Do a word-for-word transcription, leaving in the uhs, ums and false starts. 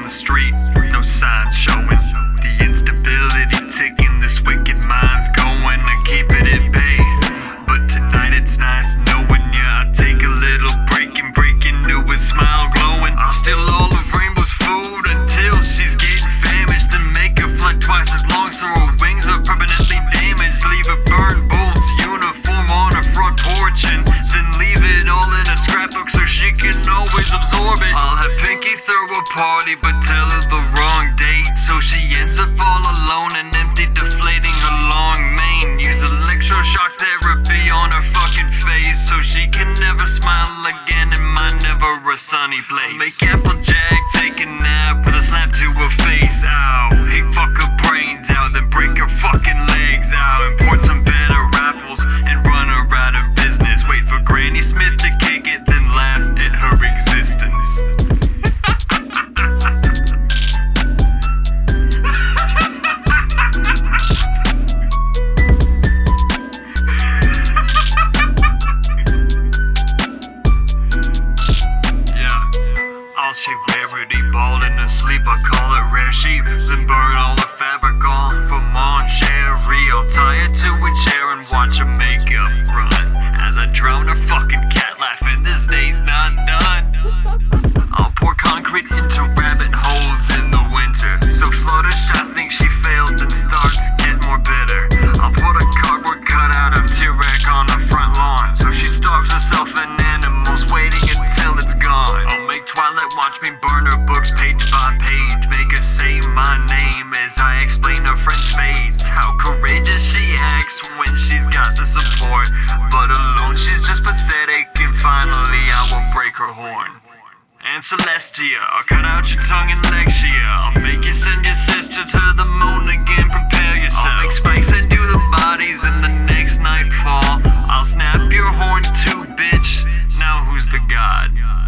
the street, no signs showing. The instability ticking, this wicked mind's going to keep it at bay. But tonight it's nice knowing ya. I take a little break and break into a smile glowing. I'll steal all of Rainbow's food until she's getting famished, then make her fly twice as long so her wings are permanently damaged. Leave her burn bolts uniform on her front porch, and then leave it all in a scrapbook so she can always absorb it. I'll have Pinky throw a party but tell her the wrong date, so she ends up all alone and empty, deflating her long mane. Use electroshock therapy on her fucking face so she can never smile again in my never a sunny place. Make Applejack take a nap with a slap to her face. Ow, hey, fuck her brains out, then break her fucking legs out. Import some better apples and run her out of business. Wait for Granny Smith to kick it, then laugh at her existence. I'll shave Rarity bald in her sleep, I call it rare sheep. Then burn all the fabric off for Mon Cherie. I'll tie her to a chair and watch her makeup run as I drown her fucking cat laughing, this day's not done. I'll pour concrete into rabbit holes in the winter, so Fluttershy thinks she failed and starts to get more bitter. I'll put a cardboard cutout of T-Rex on the front lawn so she starves herself in animals, waiting until it's gone. I'll make Twilight watch me burn her books page by page, make her say my name as I explain her French fades. How courageous she acts when she's got the support, but alone she's just pathetic, and finally I will break her horn. And Celestia, I'll cut out your tongue and Lexia. I'll make you send your sister to the moon again, prepare yourself. I'll make Spike send you the bodies in the next nightfall. I'll snap your horn too, bitch. Now who's the god?